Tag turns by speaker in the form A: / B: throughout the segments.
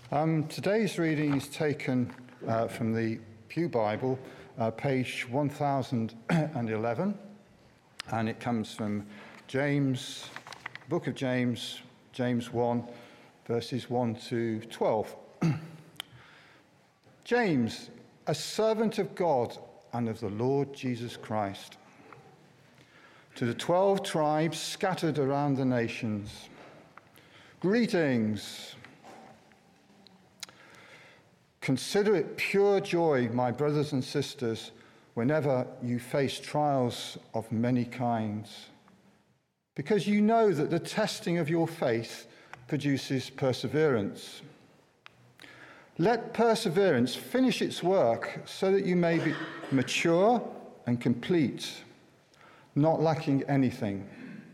A: Today's reading is taken from the Pew Bible, page 1011, and it comes from James, book of James, James 1, verses 1 to 12. James, a servant of God and of the Lord Jesus Christ, to the 12 tribes scattered around the nations, greetings. Consider it pure joy, my brothers and sisters, whenever you face trials of many kinds, because you know that the testing of your faith produces perseverance. Let perseverance finish its work so that you may be mature and complete, not lacking anything.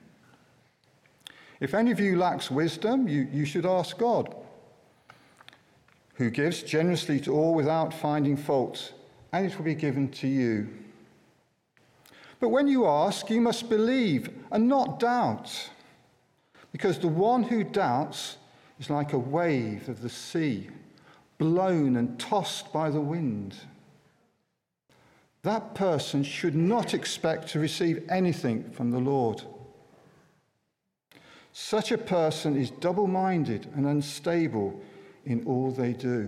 A: If any of you lacks wisdom, you should ask God, who gives generously to all without finding fault, and it will be given to you. But when you ask, you must believe and not doubt, because the one who doubts is like a wave of the sea, blown and tossed by the wind. That person should not expect to receive anything from the Lord. Such a person is double-minded and unstable in all they do.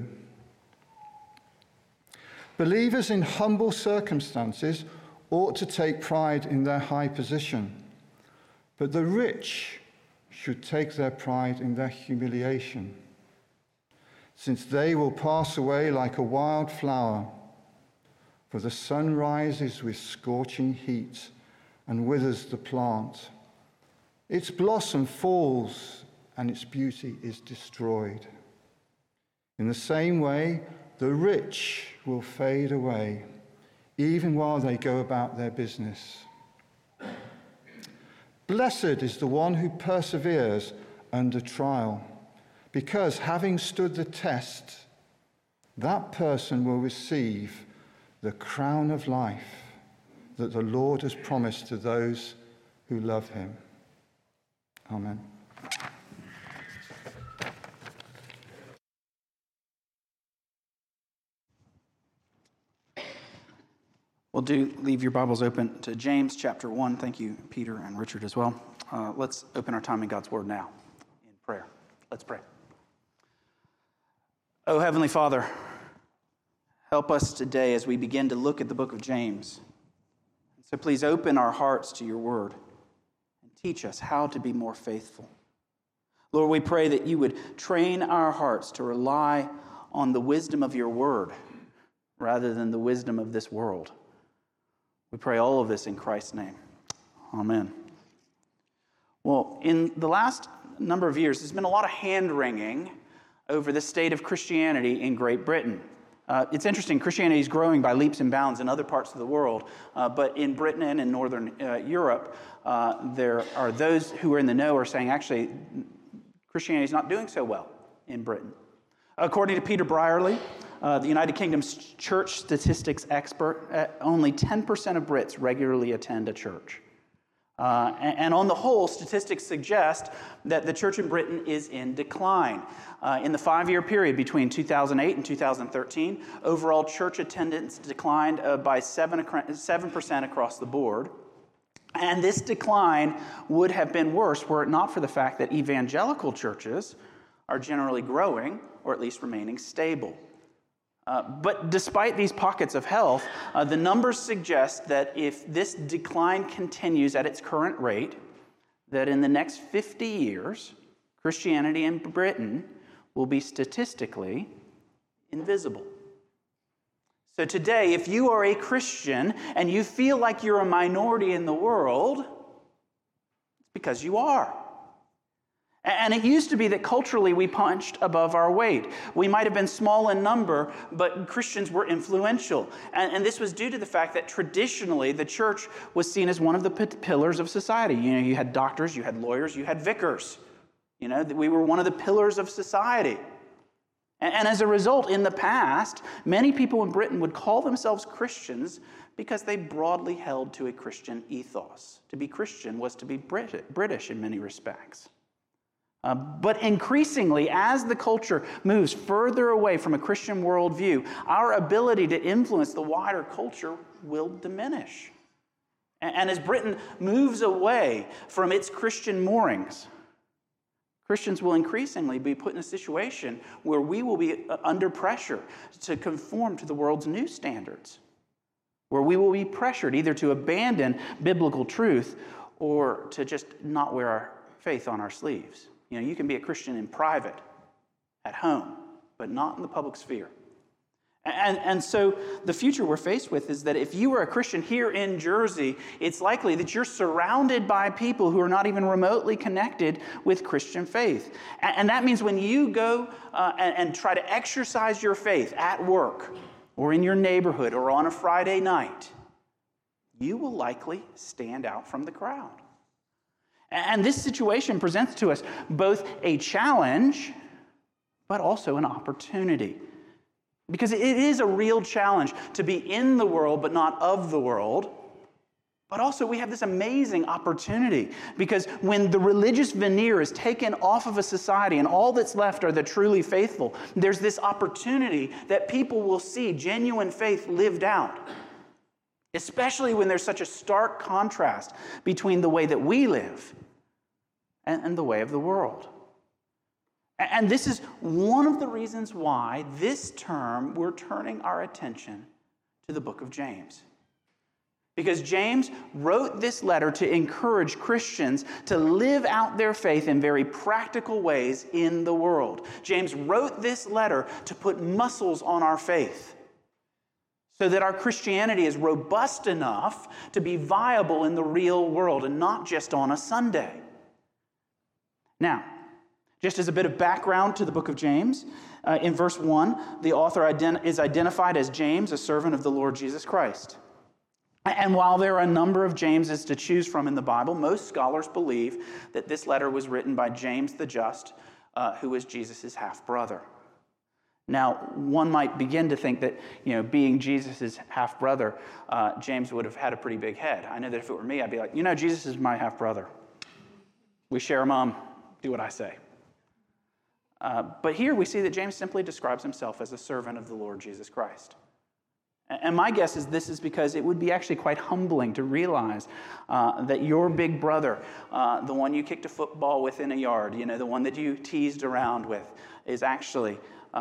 A: Believers in humble circumstances ought to take pride in their high position, but the rich should take their pride in their humiliation, since they will pass away like a wild flower, for the sun rises with scorching heat and withers the plant. Its blossom falls and its beauty is destroyed. In the same way, the rich will fade away, even while they go about their business. Blessed is the one who perseveres under trial, because having stood the test, that person will receive the crown of life that the Lord has promised to those who love him. Amen.
B: Well, do leave your Bibles open to James chapter 1. Thank you, Peter and Richard as well. Let's open our time in God's Word now in prayer. Let's pray. Oh, Heavenly Father, help us today as we begin to look at the book of James. So please open our hearts to your Word and teach us how to be more faithful. Lord, we pray that you would train our hearts to rely on the wisdom of your Word rather than the wisdom of this world. We pray all of this in Christ's name. Amen. Well, in the last number of years, there's been a lot of hand-wringing over the state of Christianity in Great Britain. It's interesting, Christianity is growing by leaps and bounds in other parts of the world, but in Britain and in Northern Europe, there are those who are in the know are saying, actually, Christianity is not doing so well in Britain. According to Peter Brierley, the United Kingdom's church statistics expert, only 10% of Brits regularly attend a church. And on the whole, statistics suggest that the church in Britain is in decline. In the 5-year period between 2008 and 2013, overall church attendance declined by 7% across the board. And this decline would have been worse were it not for the fact that evangelical churches are generally growing, or at least remaining stable. But despite these pockets of health, the numbers suggest that if this decline continues at its current rate, that in the next 50 years, Christianity in Britain will be statistically invisible. So today, if you are a Christian and you feel like you're a minority in the world, it's because you are. And it used to be that culturally we punched above our weight. We might have been small in number, but Christians were influential. And this was due to the fact that traditionally the church was seen as one of the pillars of society. You know, you had doctors, you had lawyers, you had vicars. You know, we were one of the pillars of society. And as a result, in the past, many people in Britain would call themselves Christians because they broadly held to a Christian ethos. To be Christian was to be British in many respects. But increasingly, as the culture moves further away from a Christian worldview, our ability to influence the wider culture will diminish. And as Britain moves away from its Christian moorings, Christians will increasingly be put in a situation where we will be under pressure to conform to the world's new standards, where we will be pressured either to abandon biblical truth or to just not wear our faith on our sleeves. You know, you can be a Christian in private, at home, but not in the public sphere. And so the future we're faced with is that if you are a Christian here in Jersey, it's likely that you're surrounded by people who are not even remotely connected with Christian faith. And that means when you go and try to exercise your faith at work or in your neighborhood or on a Friday night, you will likely stand out from the crowd. And this situation presents to us both a challenge, but also an opportunity. Because it is a real challenge to be in the world, but not of the world. But also we have this amazing opportunity. Because when the religious veneer is taken off of a society and all that's left are the truly faithful, there's this opportunity that people will see genuine faith lived out. Especially when there's such a stark contrast between the way that we live and the way of the world. And this is one of the reasons why this term we're turning our attention to the book of James. Because James wrote this letter to encourage Christians to live out their faith in very practical ways in the world. James wrote this letter to put muscles on our faith, so that our Christianity is robust enough to be viable in the real world and not just on a Sunday. Now, just as a bit of background to the book of James, in verse 1, the author is identified as James, a servant of the Lord Jesus Christ. And while there are a number of Jameses to choose from in the Bible, most scholars believe that this letter was written by James the Just, who was Jesus' half-brother. Now, one might begin to think that, being Jesus' half-brother, James would have had a pretty big head. I know that if it were me, I'd be like, Jesus is my half-brother. We share a mom. Do what I say. But here we see that James simply describes himself as a servant of the Lord Jesus Christ. And my guess is this is because it would be actually quite humbling to realize that your big brother, the one you kicked a football with in a yard, the one that you teased around with, is actually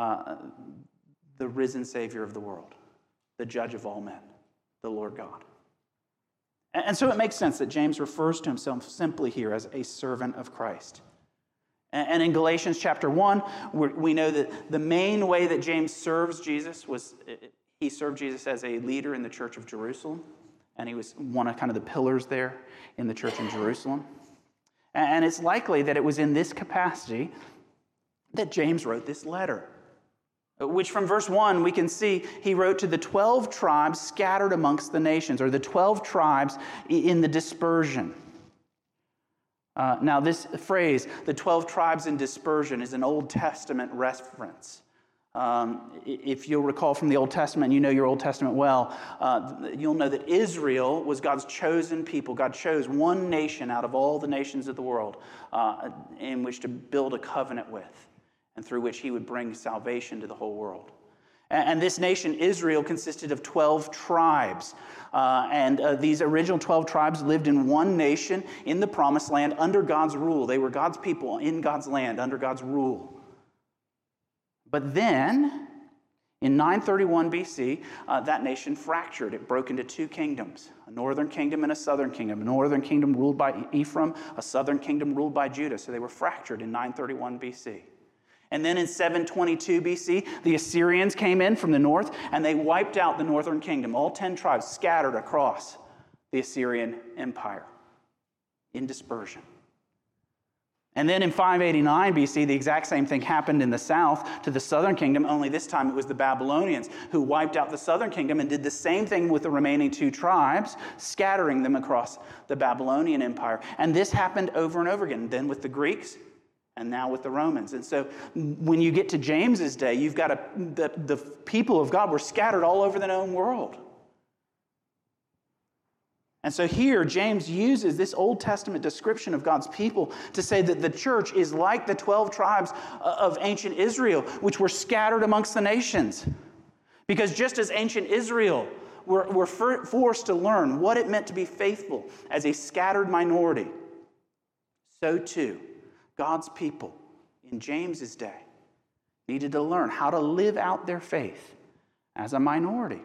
B: the risen Savior of the world, the judge of all men, the Lord God. And so it makes sense that James refers to himself simply here as a servant of Christ. And in Galatians chapter 1, we know that the main way that James serves Jesus was he served Jesus as a leader in the church of Jerusalem. And he was one of kind of the pillars there in the church in Jerusalem. And it's likely that it was in this capacity that James wrote this letter, which from verse 1 we can see he wrote to the 12 tribes scattered amongst the nations, or the 12 tribes in the dispersion. Now, this phrase, the 12 tribes in dispersion, is an Old Testament reference. If you'll recall from the Old Testament, you know your Old Testament well, you'll know that Israel was God's chosen people. God chose one nation out of all the nations of the world in which to build a covenant with, and through which he would bring salvation to the whole world. And this nation, Israel, consisted of 12 tribes. These original 12 tribes lived in one nation in the Promised Land under God's rule. They were God's people in God's land under God's rule. But then, in 931 BC, that nation fractured. It broke into two kingdoms, a northern kingdom and a southern kingdom. A northern kingdom ruled by Ephraim, a southern kingdom ruled by Judah. So they were fractured in 931 BC. And then in 722 BC, the Assyrians came in from the north, and they wiped out the northern kingdom. All 10 tribes scattered across the Assyrian Empire in dispersion. And then in 589 BC, the exact same thing happened in the south to the southern kingdom, only this time it was the Babylonians who wiped out the southern kingdom and did the same thing with the remaining 2 tribes, scattering them across the Babylonian Empire. And this happened over and over again, then with the Greeks, and now with the Romans. And so when you get to James's day, you've got the people of God were scattered all over the known world. And so here, James uses this Old Testament description of God's people to say that the church is like the 12 tribes of ancient Israel, which were scattered amongst the nations. Because just as ancient Israel were forced to learn what it meant to be faithful as a scattered minority, so too, God's people in James's day needed to learn how to live out their faith as a minority.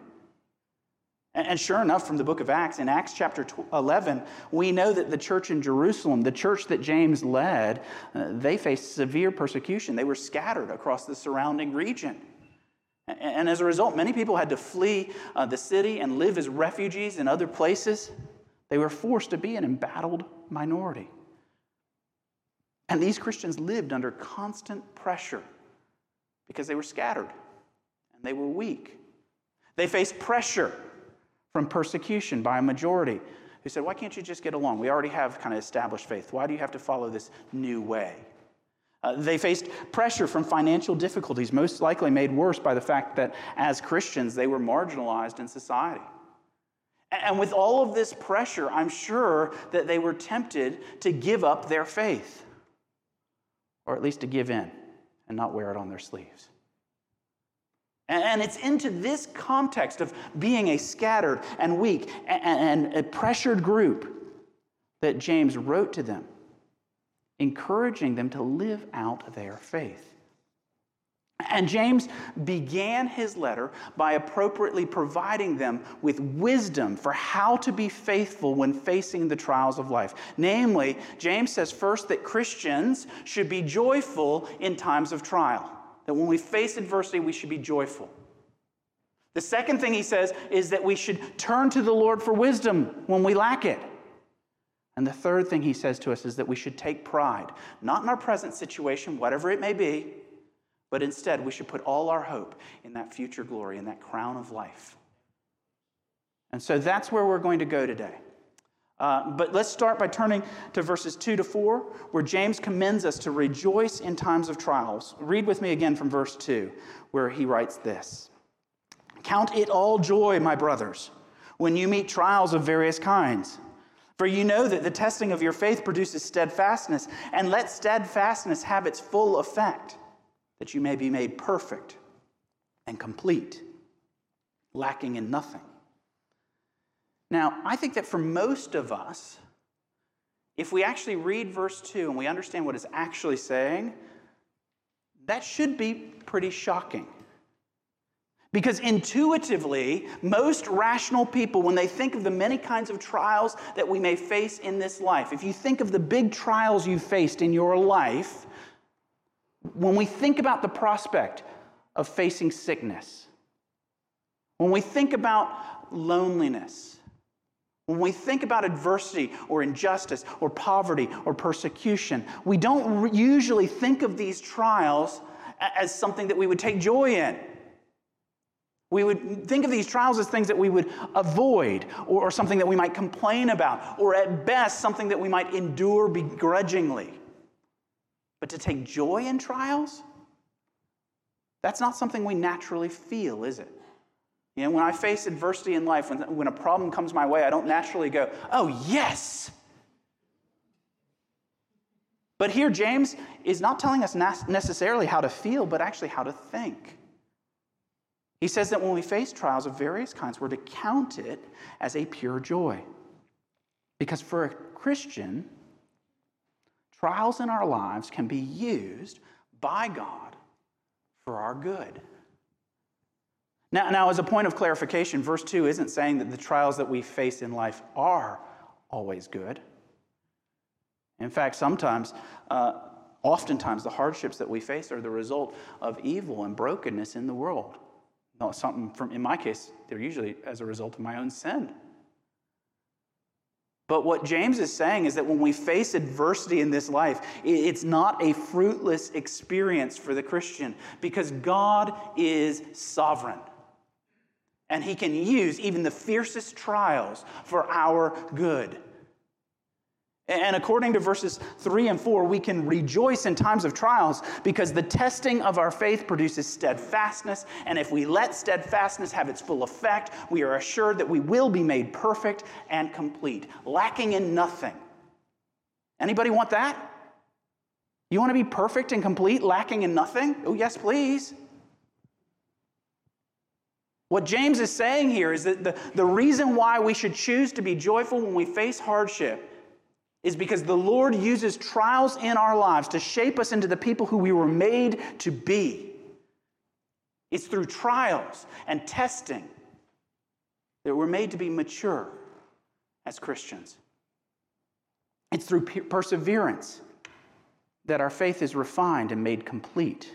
B: And sure enough, from the book of Acts, in Acts chapter 11, we know that the church in Jerusalem, the church that James led, they faced severe persecution. They were scattered across the surrounding region. And as a result, many people had to flee the city and live as refugees in other places. They were forced to be an embattled minority. And these Christians lived under constant pressure because they were scattered and they were weak. They faced pressure from persecution by a majority who said, why can't you just get along? We already have kind of established faith. Why do you have to follow this new way? They faced pressure from financial difficulties, most likely made worse by the fact that as Christians, they were marginalized in society. And with all of this pressure, I'm sure that they were tempted to give up their faith, or at least to give in and not wear it on their sleeves. And it's into this context of being a scattered and weak and a pressured group that James wrote to them, encouraging them to live out their faith. And James began his letter by appropriately providing them with wisdom for how to be faithful when facing the trials of life. Namely, James says first that Christians should be joyful in times of trial. That when we face adversity, we should be joyful. The second thing he says is that we should turn to the Lord for wisdom when we lack it. And the third thing he says to us is that we should take pride, not in our present situation, whatever it may be, but instead we should put all our hope in that future glory, in that crown of life. And so that's where we're going to go today. But let's start by turning to verses 2 to 4, where James commends us to rejoice in times of trials. Read with me again from verse 2, where he writes this. Count it all joy, my brothers, when you meet trials of various kinds. For you know that the testing of your faith produces steadfastness, and let steadfastness have its full effect, that you may be made perfect and complete, lacking in nothing. Now, I think that for most of us, if we actually read verse 2 and we understand what it's actually saying, that should be pretty shocking. Because intuitively, most rational people, when they think of the many kinds of trials that we may face in this life, if you think of the big trials you've faced in your life, when we think about the prospect of facing sickness, when we think about loneliness, when we think about adversity or injustice or poverty or persecution, we don't usually think of these trials as something that we would take joy in. We would think of these trials as things that we would avoid or something that we might complain about, or at best, something that we might endure begrudgingly. But to take joy in trials, that's not something we naturally feel, is it? You know, when I face adversity in life, when a problem comes my way, I don't naturally go, oh, yes. But here, James is not telling us necessarily how to feel, but actually how to think. He says that when we face trials of various kinds, we're to count it as a pure joy. Because for a Christian, trials in our lives can be used by God for our good. Now, as a point of clarification, verse 2 isn't saying that the trials that we face in life are always good. In fact, oftentimes, the hardships that we face are the result of evil and brokenness in the world. No, in my case, they're usually as a result of my own sin. But what James is saying is that when we face adversity in this life, it's not a fruitless experience for the Christian, because God is sovereign. And he can use even the fiercest trials for our good. And according to verses 3 and 4, we can rejoice in times of trials because the testing of our faith produces steadfastness. And if we let steadfastness have its full effect, we are assured that we will be made perfect and complete, lacking in nothing. Anybody want that? You want to be perfect and complete, lacking in nothing? Oh, yes, please. What James is saying here is that the reason why we should choose to be joyful when we face hardship is because the Lord uses trials in our lives to shape us into the people who we were made to be. It's through trials and testing that we're made to be mature as Christians. It's through perseverance that our faith is refined and made complete.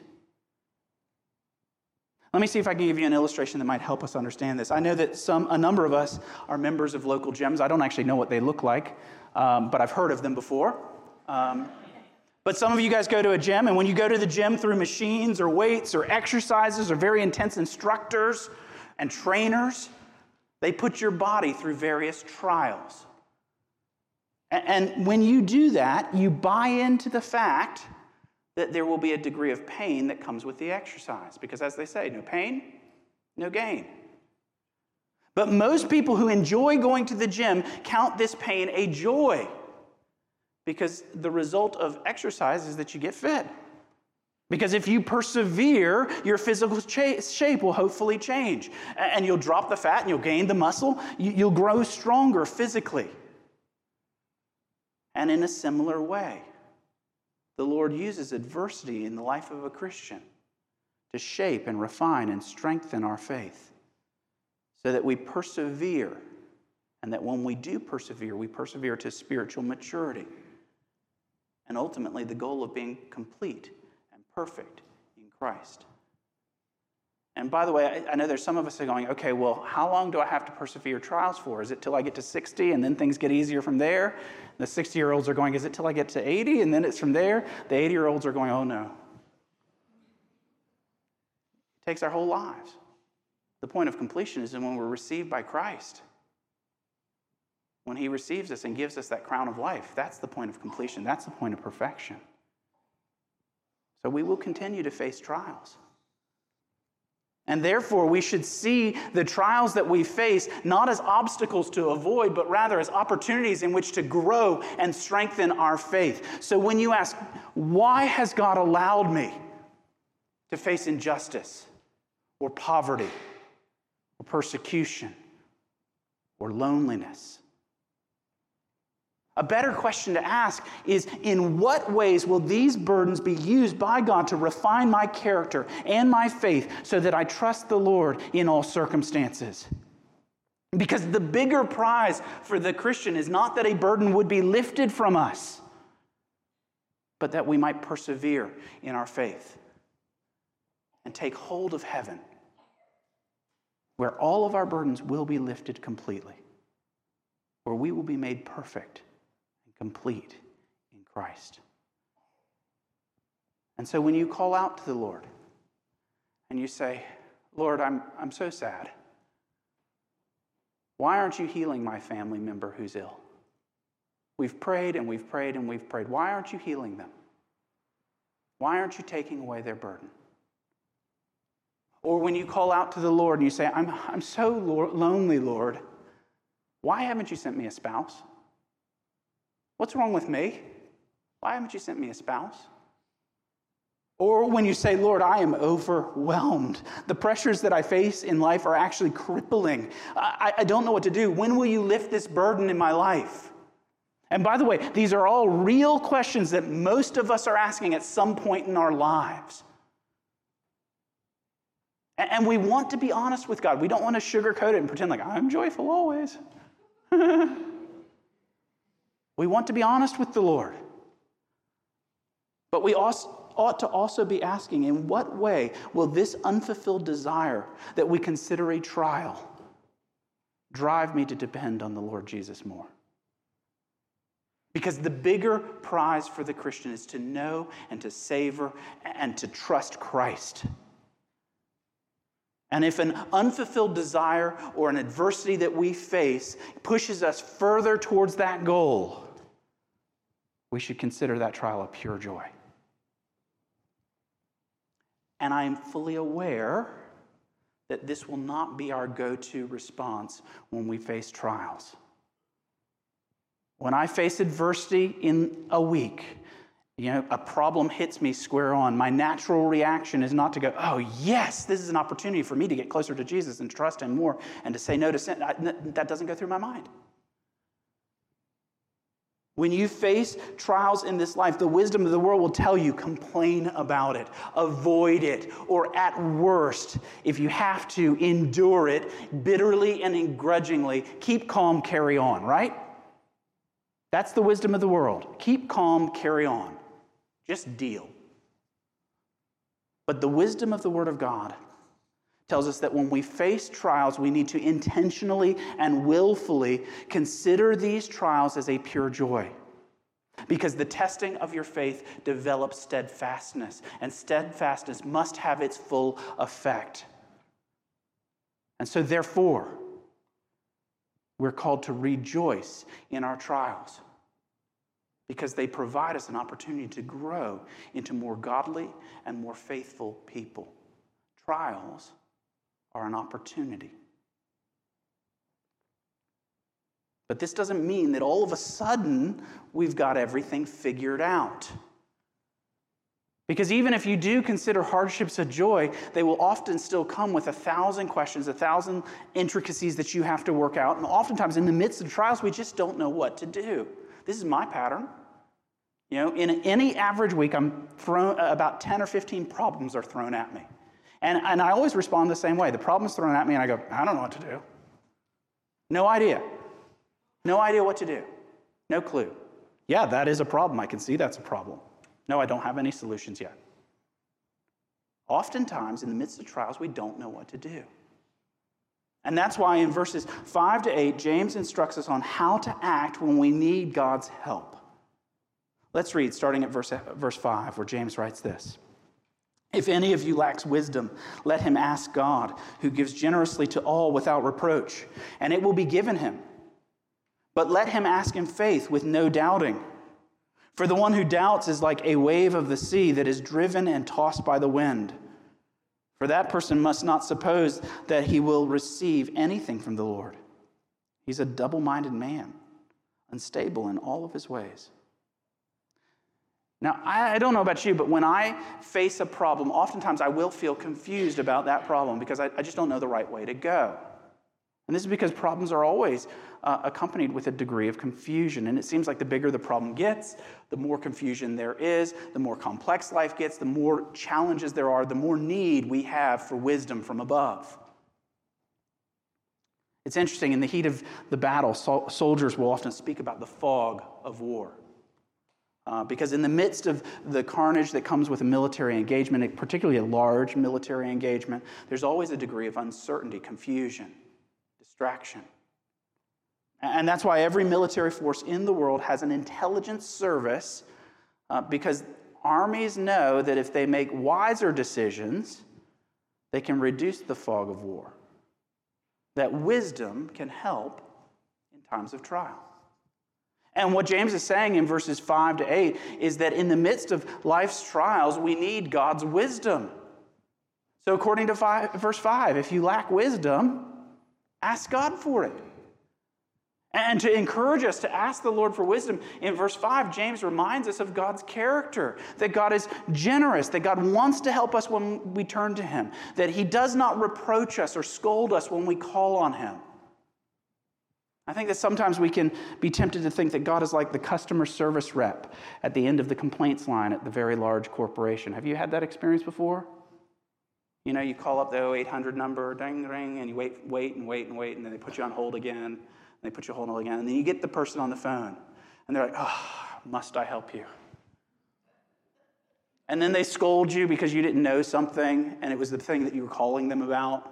B: Let me see if I can give you an illustration that might help us understand this. I know that a number of us are members of local gyms. I don't actually know what they look like, but I've heard of them before. But some of you guys go to a gym, and when you go to the gym through machines or weights or exercises or very intense instructors and trainers, they put your body through various trials. And when you do that, you buy into the fact that there will be a degree of pain that comes with the exercise. Because as they say, no pain, no gain. But most people who enjoy going to the gym count this pain a joy. Because the result of exercise is that you get fit. Because if you persevere, your physical shape will hopefully change. And you'll drop the fat and you'll gain the muscle. You'll grow stronger physically. And in a similar way, the Lord uses adversity in the life of a Christian to shape and refine and strengthen our faith so that we persevere, and that when we do persevere, we persevere to spiritual maturity and ultimately the goal of being complete and perfect in Christ. And by the way, I know there's some of us are going, okay, well, how long do I have to persevere trials for? Is it till I get to 60 and then things get easier from there? The 60-year-olds are going, is it till I get to 80 and then it's from there? The 80-year-olds are going, oh no. It takes our whole lives. The point of completion is when we're received by Christ. When he receives us and gives us that crown of life, that's the point of completion. That's the point of perfection. So we will continue to face trials. And therefore, we should see the trials that we face not as obstacles to avoid, but rather as opportunities in which to grow and strengthen our faith. So when you ask, why has God allowed me to face injustice or poverty or persecution or loneliness? A better question to ask is, in what ways will these burdens be used by God to refine my character and my faith so that I trust the Lord in all circumstances? Because the bigger prize for the Christian is not that a burden would be lifted from us, but that we might persevere in our faith and take hold of heaven, where all of our burdens will be lifted completely, where we will be made perfect complete in Christ. And so when you call out to the Lord and you say, Lord, I'm so sad. Why aren't you healing my family member who's ill? We've prayed and we've prayed and we've prayed. Why aren't you healing them? Why aren't you taking away their burden? Or when you call out to the Lord and you say, I'm so lonely, Lord. Why haven't you sent me a spouse? What's wrong with me? Why haven't you sent me a spouse? Or when you say, Lord, I am overwhelmed. The pressures that I face in life are actually crippling. I don't know what to do. When will you lift this burden in my life? And by the way, these are all real questions that most of us are asking at some point in our lives. And we want to be honest with God. We don't want to sugarcoat it and pretend like, I'm joyful always. We want to be honest with the Lord. But we ought to also be asking, in what way will this unfulfilled desire that we consider a trial drive me to depend on the Lord Jesus more? Because the bigger prize for the Christian is to know and to savor and to trust Christ. And if an unfulfilled desire or an adversity that we face pushes us further towards that goal, we should consider that trial a pure joy. And I am fully aware that this will not be our go-to response when we face trials. When I face adversity in a week, a problem hits me square on, my natural reaction is not to go, oh yes, this is an opportunity for me to get closer to Jesus and trust him more and to say no to sin. That doesn't go through my mind. When you face trials in this life, the wisdom of the world will tell you, complain about it, avoid it, or at worst, if you have to, endure it bitterly and grudgingly. Keep calm, carry on, right? That's the wisdom of the world. Keep calm, carry on. Just deal. But the wisdom of the Word of God tells us that when we face trials, we need to intentionally and willfully consider these trials as a pure joy. Because the testing of your faith develops steadfastness, and steadfastness must have its full effect. And so therefore, we're called to rejoice in our trials, because they provide us an opportunity to grow into more godly and more faithful people. Trials are an opportunity. But this doesn't mean that all of a sudden we've got everything figured out. Because even if you do consider hardships a joy, they will often still come with 1,000 questions, 1,000 intricacies that you have to work out. And oftentimes in the midst of trials, we just don't know what to do. This is my pattern. In any average week, I'm thrown about 10 or 15 problems are thrown at me. And I always respond the same way. The problem's thrown at me and I go, I don't know what to do. No idea. No idea what to do. No clue. Yeah, that is a problem. I can see that's a problem. No, I don't have any solutions yet. Oftentimes, in the midst of trials, we don't know what to do. And that's why in verses 5 to 8, James instructs us on how to act when we need God's help. Let's read, starting at verse 5, where James writes this. If any of you lacks wisdom, let him ask God, who gives generously to all without reproach, and it will be given him. But let him ask in faith with no doubting. For the one who doubts is like a wave of the sea that is driven and tossed by the wind. For that person must not suppose that he will receive anything from the Lord. He's a double-minded man, unstable in all of his ways. Now, I don't know about you, but when I face a problem, oftentimes I will feel confused about that problem because I just don't know the right way to go. And this is because problems are always accompanied with a degree of confusion. And it seems like the bigger the problem gets, the more confusion there is, the more complex life gets, the more challenges there are, the more need we have for wisdom from above. It's interesting, in the heat of the battle, soldiers will often speak about the fog of war. Because in the midst of the carnage that comes with a military engagement, particularly a large military engagement, there's always a degree of uncertainty, confusion, distraction. And that's why every military force in the world has an intelligence service, because armies know that if they make wiser decisions, they can reduce the fog of war. That wisdom can help in times of trial. And what James is saying in verses 5 to 8 is that in the midst of life's trials, we need God's wisdom. So according to verse 5, if you lack wisdom, ask God for it. And to encourage us to ask the Lord for wisdom, in verse 5, James reminds us of God's character, that God is generous, that God wants to help us when we turn to him, that he does not reproach us or scold us when we call on him. I think that sometimes we can be tempted to think that God is like the customer service rep at the end of the complaints line at the very large corporation. Have you had that experience before? You call up the 0800 number, ding, ring, and you wait, and then they put you on hold again, and they put you on hold again, and then you get the person on the phone, and they're like, must I help you? And then they scold you because you didn't know something, and it was the thing that you were calling them about.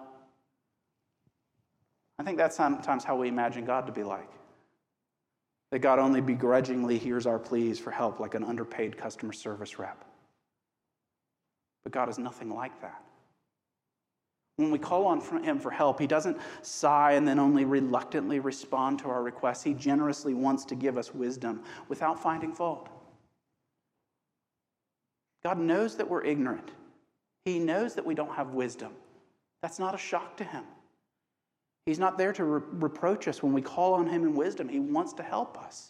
B: I think that's sometimes how we imagine God to be like. That God only begrudgingly hears our pleas for help like an underpaid customer service rep. But God is nothing like that. When we call on him for help, he doesn't sigh and then only reluctantly respond to our requests. He generously wants to give us wisdom without finding fault. God knows that we're ignorant. He knows that we don't have wisdom. That's not a shock to him. He's not there to reproach us when we call on him in wisdom. He wants to help us.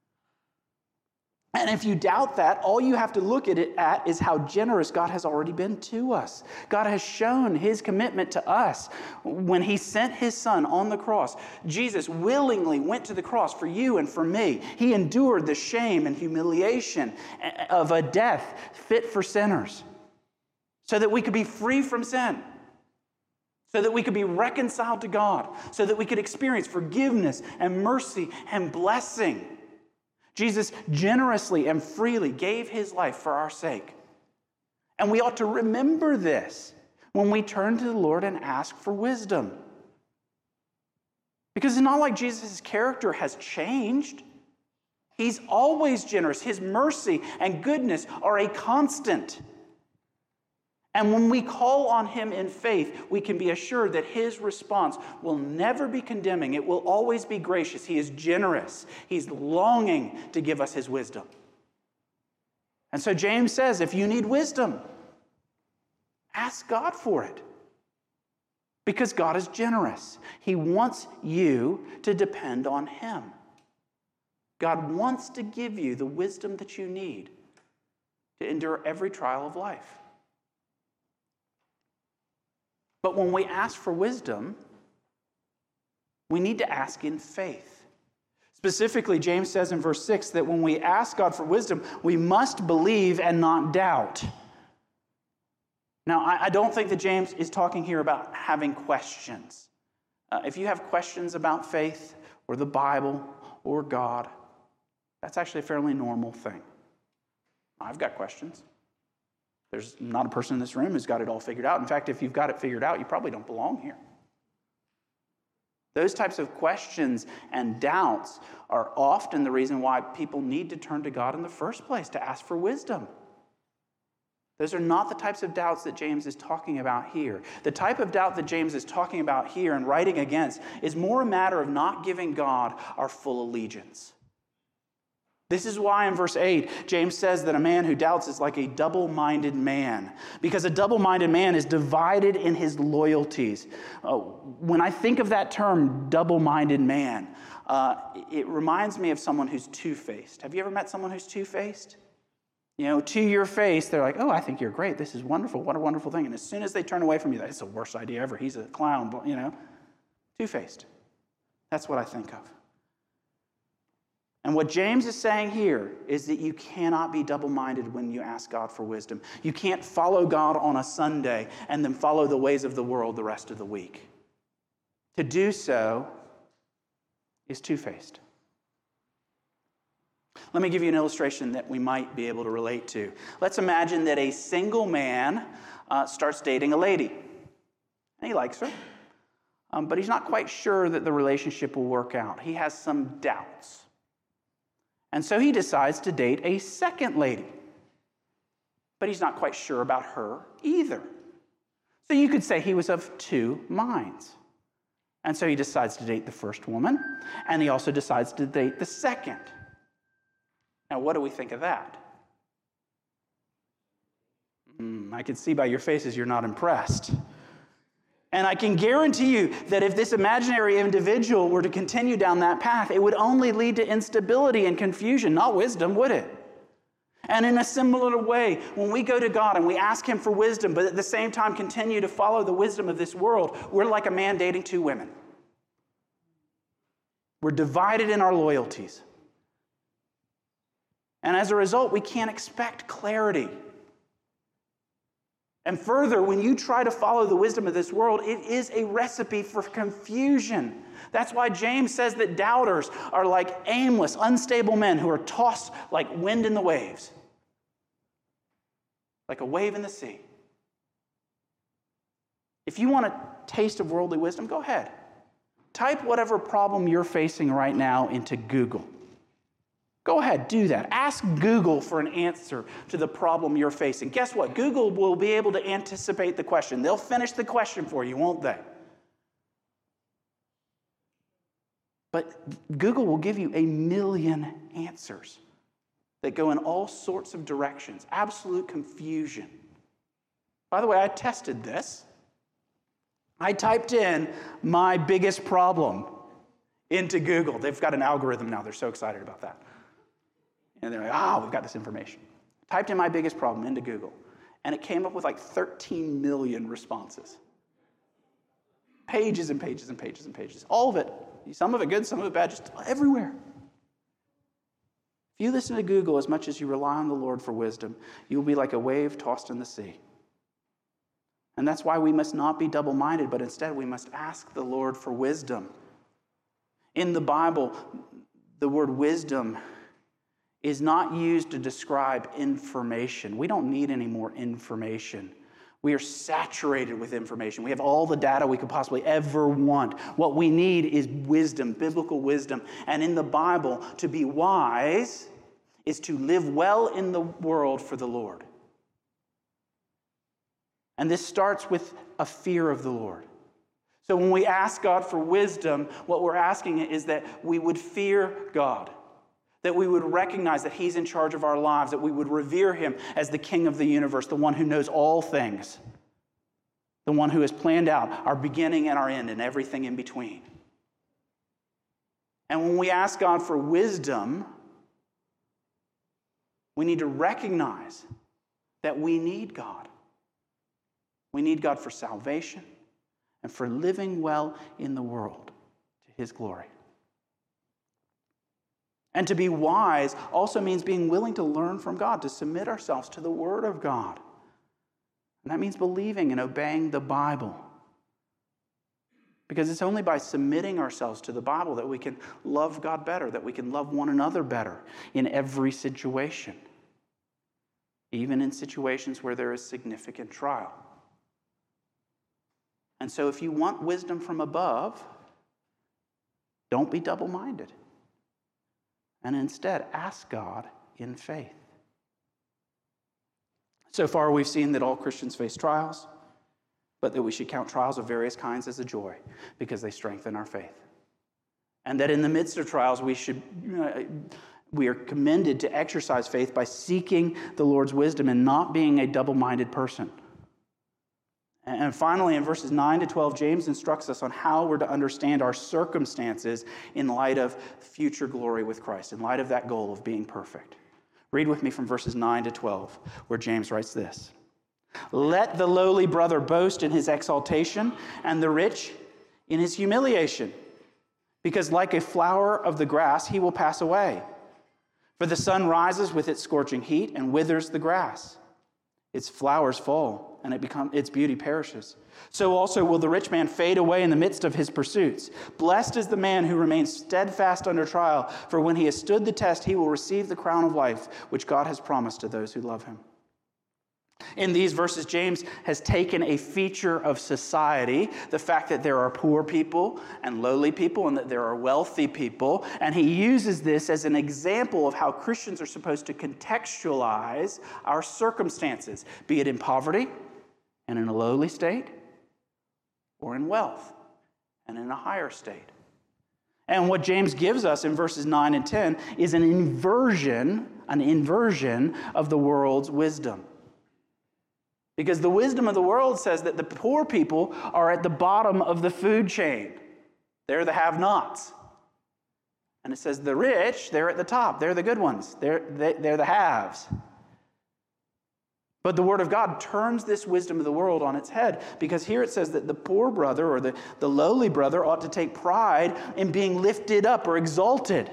B: And if you doubt that, all you have to look at it at is how generous God has already been to us. God has shown his commitment to us when he sent his son on the cross. Jesus willingly went to the cross for you and for me. He endured the shame and humiliation of a death fit for sinners so that we could be free from sin, so that we could be reconciled to God, so that we could experience forgiveness and mercy and blessing. Jesus generously and freely gave his life for our sake. And we ought to remember this when we turn to the Lord and ask for wisdom. Because it's not like Jesus' character has changed. He's always generous. His mercy and goodness are a constant. And when we call on him in faith, we can be assured that his response will never be condemning. It will always be gracious. He is generous. He's longing to give us his wisdom. And so James says, if you need wisdom, ask God for it. Because God is generous. He wants you to depend on him. God wants to give you the wisdom that you need to endure every trial of life. But when we ask for wisdom, we need to ask in faith. Specifically, James says in verse 6 that when we ask God for wisdom, we must believe and not doubt. Now, I don't think that James is talking here about having questions. If you have questions about faith or the Bible or God, that's actually a fairly normal thing. I've got questions. There's not a person in this room who's got it all figured out. In fact, if you've got it figured out, you probably don't belong here. Those types of questions and doubts are often the reason why people need to turn to God in the first place, to ask for wisdom. Those are not the types of doubts that James is talking about here. The type of doubt that James is talking about here and writing against is more a matter of not giving God our full allegiance. This is why in verse 8, James says that a man who doubts is like a double-minded man, because a double-minded man is divided in his loyalties. When I think of that term, double-minded man, it reminds me of someone who's two-faced. Have you ever met someone who's two-faced? You know, to your face, they're like, oh, I think you're great. This is wonderful. What a wonderful thing. And as soon as they turn away from you, it's the worst idea ever. He's a clown, you know. Two-faced. That's what I think of. And what James is saying here is that you cannot be double-minded when you ask God for wisdom. You can't follow God on a Sunday and then follow the ways of the world the rest of the week. To do so is two-faced. Let me give you an illustration that we might be able to relate to. Let's imagine that a single man starts dating a lady. And he likes her, but he's not quite sure that the relationship will work out. He has some doubts. And so he decides to date a second lady. But he's not quite sure about her either. So you could say he was of two minds. And so he decides to date the first woman, and he also decides to date the second. Now, what do we think of that? I can see by your faces you're not impressed. And I can guarantee you that if this imaginary individual were to continue down that path, it would only lead to instability and confusion, not wisdom, would it? And in a similar way, when we go to God and we ask him for wisdom, but at the same time continue to follow the wisdom of this world, we're like a man dating two women. We're divided in our loyalties. And as a result, we can't expect clarity. And further, when you try to follow the wisdom of this world, it is a recipe for confusion. That's why James says that doubters are like aimless, unstable men who are tossed like wind in the waves, like a wave in the sea. If you want a taste of worldly wisdom, go ahead. Type whatever problem you're facing right now into Google. Go ahead, do that. Ask Google for an answer to the problem you're facing. Guess what? Google will be able to anticipate the question. They'll finish the question for you, won't they? But Google will give you a million answers. that go in all sorts of directions, absolute confusion. By the way, I tested this. I typed in "my biggest problem" into Google. They've got an algorithm now. They're so excited about that. And they're like, we've got this information. Typed in "my biggest problem" into Google, and it came up with like 13 million responses. Pages and pages and pages and pages. All of it. Some of it good, some of it bad, just everywhere. If you listen to Google as much as you rely on the Lord for wisdom, you will be like a wave tossed in the sea. And that's why we must not be double-minded, but instead we must ask the Lord for wisdom. In the Bible, the word wisdom is not used to describe information. We don't need any more information. We are saturated with information. We have all the data we could possibly ever want. What we need is wisdom, biblical wisdom. And in the Bible, to be wise is to live well in the world for the Lord. And this starts with a fear of the Lord. So when we ask God for wisdom, what we're asking is that we would fear God, that we would recognize that He's in charge of our lives, that we would revere Him as the King of the universe, the one who knows all things, the one who has planned out our beginning and our end and everything in between. And when we ask God for wisdom, we need to recognize that we need God. We need God for salvation and for living well in the world to His glory. And to be wise also means being willing to learn from God, to submit ourselves to the Word of God. And that means believing and obeying the Bible. Because it's only by submitting ourselves to the Bible that we can love God better, that we can love one another better in every situation, even in situations where there is significant trial. And so if you want wisdom from above, don't be double-minded. And instead, ask God in faith. So far, we've seen that all Christians face trials, but that we should count trials of various kinds as a joy because they strengthen our faith. And that in the midst of trials, we are commended to exercise faith by seeking the Lord's wisdom and not being a double-minded person. And finally, in verses 9 to 12, James instructs us on how we're to understand our circumstances in light of future glory with Christ, in light of that goal of being perfect. Read with me from verses 9 to 12, where James writes this. "Let the lowly brother boast in his exaltation, and the rich in his humiliation, because like a flower of the grass he will pass away. For the sun rises with its scorching heat and withers the grass. Its flowers fall, and its beauty perishes. So also will the rich man fade away in the midst of his pursuits. Blessed is the man who remains steadfast under trial, for when he has stood the test, he will receive the crown of life, which God has promised to those who love Him." In these verses, James has taken a feature of society, the fact that there are poor people and lowly people and that there are wealthy people, and he uses this as an example of how Christians are supposed to contextualize our circumstances, be it in poverty and in a lowly state, or in wealth and in a higher state. And what James gives us in verses 9 and 10 is an inversion of the world's wisdom. Because the wisdom of the world says that the poor people are at the bottom of the food chain. They're the have-nots. And it says the rich, they're at the top. They're the good ones. They're the haves. But the Word of God turns this wisdom of the world on its head, because here it says that the poor brother or the lowly brother ought to take pride in being lifted up or exalted.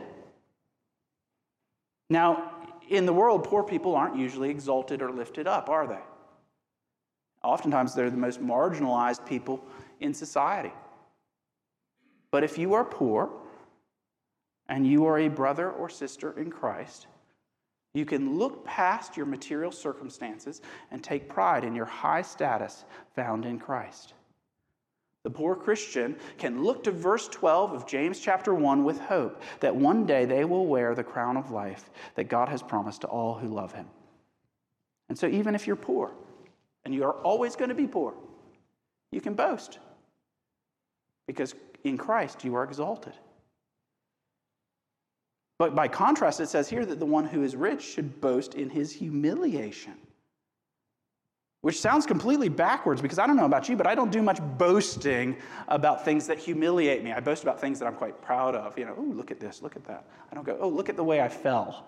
B: Now, in the world, poor people aren't usually exalted or lifted up, are they? Oftentimes, they're the most marginalized people in society. But if you are poor and you are a brother or sister in Christ, you can look past your material circumstances and take pride in your high status found in Christ. The poor Christian can look to verse 12 of James chapter 1 with hope that one day they will wear the crown of life that God has promised to all who love Him. And so even if you're poor, and you are always going to be poor, you can boast, because in Christ you are exalted. But by contrast, it says here that the one who is rich should boast in his humiliation. Which sounds completely backwards, because I don't know about you, but I don't do much boasting about things that humiliate me. I boast about things that I'm quite proud of. You know, oh, look at this, look at that. I don't go, oh, look at the way I fell.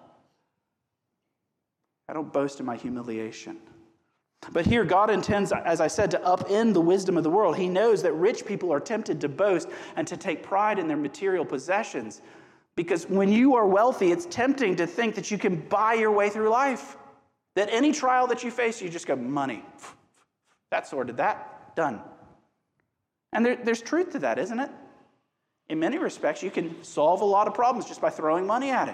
B: I don't boast in my humiliation. But here, God intends, as I said, to upend the wisdom of the world. He knows that rich people are tempted to boast and to take pride in their material possessions. Because when you are wealthy, it's tempting to think that you can buy your way through life. That any trial that you face, you just go, money. That sorted that. Done. And there's truth to that, isn't it? In many respects, you can solve a lot of problems just by throwing money at it.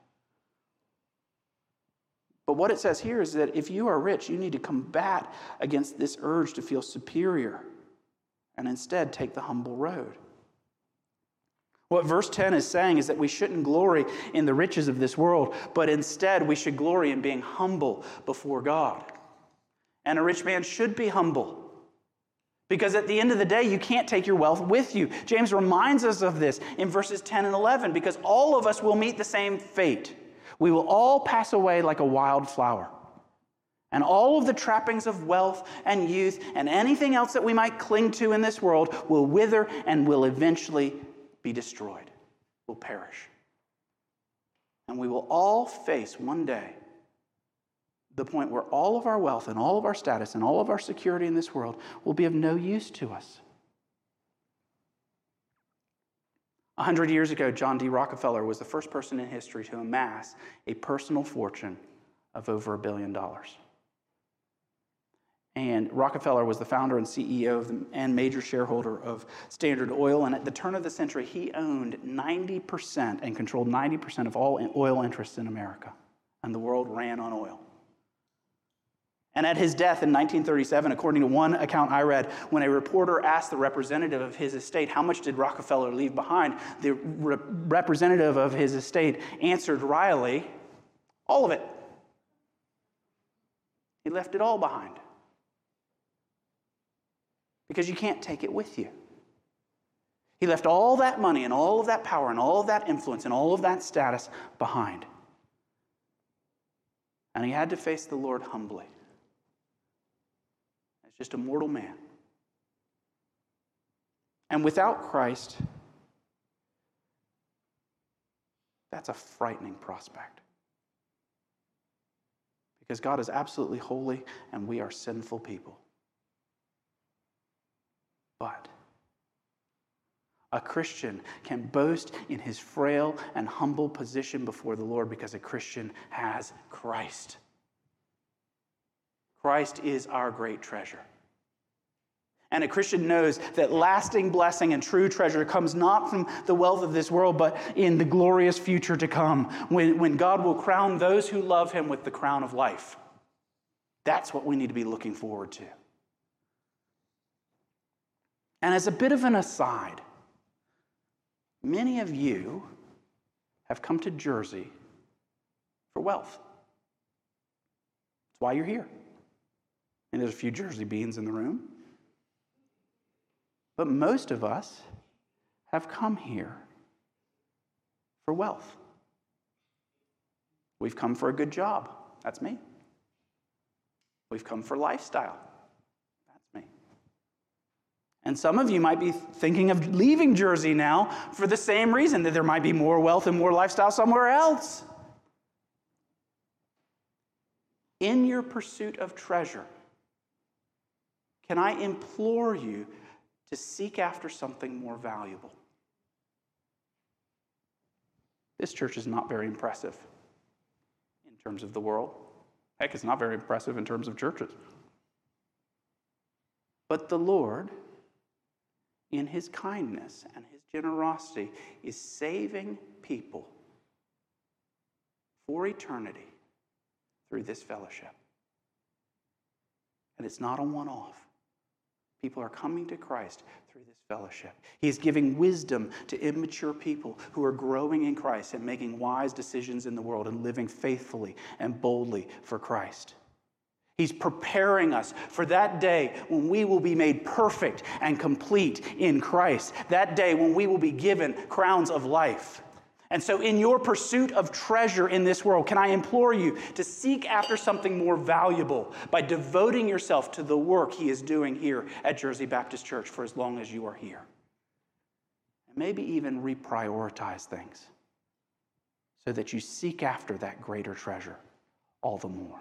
B: But what it says here is that if you are rich, you need to combat against this urge to feel superior and instead take the humble road. What verse 10 is saying is that we shouldn't glory in the riches of this world, but instead we should glory in being humble before God. And a rich man should be humble, because at the end of the day, you can't take your wealth with you. James reminds us of this in verses 10 and 11, because all of us will meet the same fate. We will all pass away like a wild flower. And all of the trappings of wealth and youth and anything else that we might cling to in this world will wither and will eventually be destroyed, will perish. And we will all face one day the point where all of our wealth and all of our status and all of our security in this world will be of no use to us. 100 years ago, John D. Rockefeller was the first person in history to amass a personal fortune of over $1 billion. And Rockefeller was the founder and CEO and major shareholder of Standard Oil. And at the turn of the century, he owned 90% and controlled 90% of all oil interests in America. And the world ran on oil. And at his death in 1937, according to one account I read, when a reporter asked the representative of his estate, how much did Rockefeller leave behind? The representative of his estate answered wryly, all of it. He left it all behind. Because you can't take it with you. He left all that money and all of that power and all of that influence and all of that status behind. And he had to face the Lord humbly. As just a mortal man. And without Christ, that's a frightening prospect. Because God is absolutely holy and we are sinful people. But a Christian can boast in his frail and humble position before the Lord because a Christian has Christ. Christ is our great treasure. And a Christian knows that lasting blessing and true treasure comes not from the wealth of this world, but in the glorious future to come, when God will crown those who love him with the crown of life. That's what we need to be looking forward to. And as a bit of an aside, many of you have come to Jersey for wealth. That's why you're here. And there's a few Jersey beans in the room. But most of us have come here for wealth. We've come for a good job. That's me. We've come for lifestyle. And some of you might be thinking of leaving Jersey now for the same reason, that there might be more wealth and more lifestyle somewhere else. In your pursuit of treasure, can I implore you to seek after something more valuable? This church is not very impressive in terms of the world. Heck, it's not very impressive in terms of churches. But the Lord, in his kindness and his generosity, is saving people for eternity through this fellowship. And it's not a one-off. People are coming to Christ through this fellowship. He's giving wisdom to immature people who are growing in Christ and making wise decisions in the world and living faithfully and boldly for Christ. He's preparing us for that day when we will be made perfect and complete in Christ. That day when we will be given crowns of life. And so in your pursuit of treasure in this world, can I implore you to seek after something more valuable by devoting yourself to the work he is doing here at Jersey Baptist Church for as long as you are here. And maybe even reprioritize things so that you seek after that greater treasure all the more.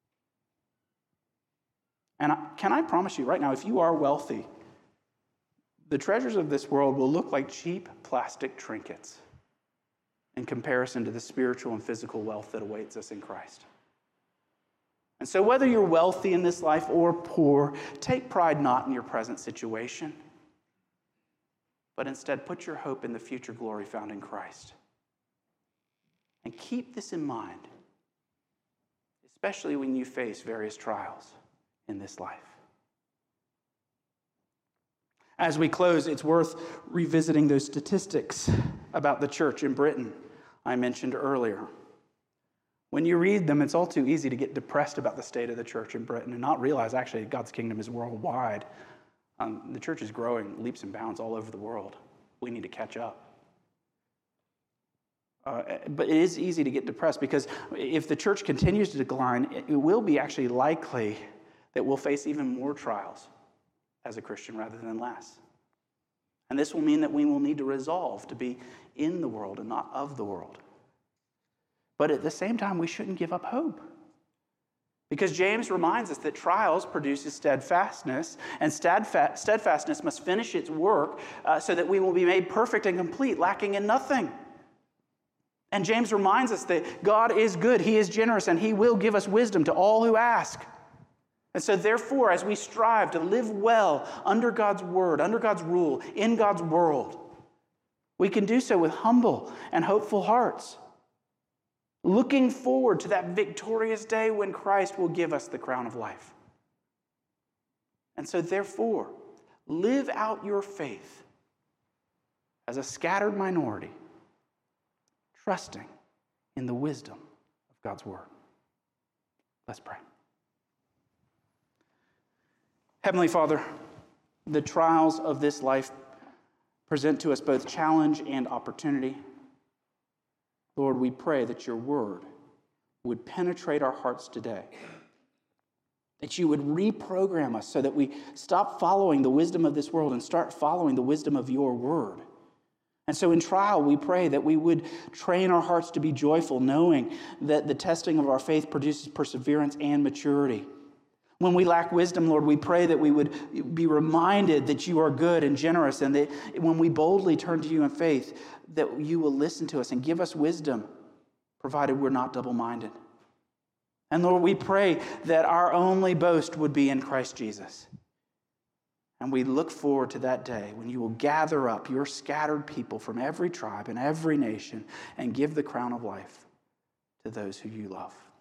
B: And can I promise you right now, if you are wealthy, the treasures of this world will look like cheap plastic trinkets in comparison to the spiritual and physical wealth that awaits us in Christ. And so whether you're wealthy in this life or poor, take pride not in your present situation, but instead put your hope in the future glory found in Christ. And keep this in mind, especially when you face various trials in this life. As we close, it's worth revisiting those statistics about the church in Britain I mentioned earlier. When you read them, it's all too easy to get depressed about the state of the church in Britain and not realize actually God's kingdom is worldwide. The church is growing leaps and bounds all over the world. We need to catch up. But it is easy to get depressed because if the church continues to decline, it will be actually likely that we'll face even more trials as a Christian rather than less. And this will mean that we will need to resolve to be in the world and not of the world. But at the same time, we shouldn't give up hope. Because James reminds us that trials produces steadfastness, and steadfastness must finish its work so that we will be made perfect and complete, lacking in nothing. And James reminds us that God is good, he is generous, and he will give us wisdom to all who ask. And so therefore, as we strive to live well under God's word, under God's rule, in God's world, we can do so with humble and hopeful hearts, looking forward to that victorious day when Christ will give us the crown of life. And so therefore, live out your faith as a scattered minority, trusting in the wisdom of God's word. Let's pray. Heavenly Father, the trials of this life present to us both challenge and opportunity. Lord, we pray that your word would penetrate our hearts today, that you would reprogram us so that we stop following the wisdom of this world and start following the wisdom of your word. And so in trial, we pray that we would train our hearts to be joyful, knowing that the testing of our faith produces perseverance and maturity. When we lack wisdom, Lord, we pray that we would be reminded that you are good and generous, and that when we boldly turn to you in faith, that you will listen to us and give us wisdom, provided we're not double-minded. And Lord, we pray that our only boast would be in Christ Jesus. And we look forward to that day when you will gather up your scattered people from every tribe and every nation and give the crown of life to those who you love.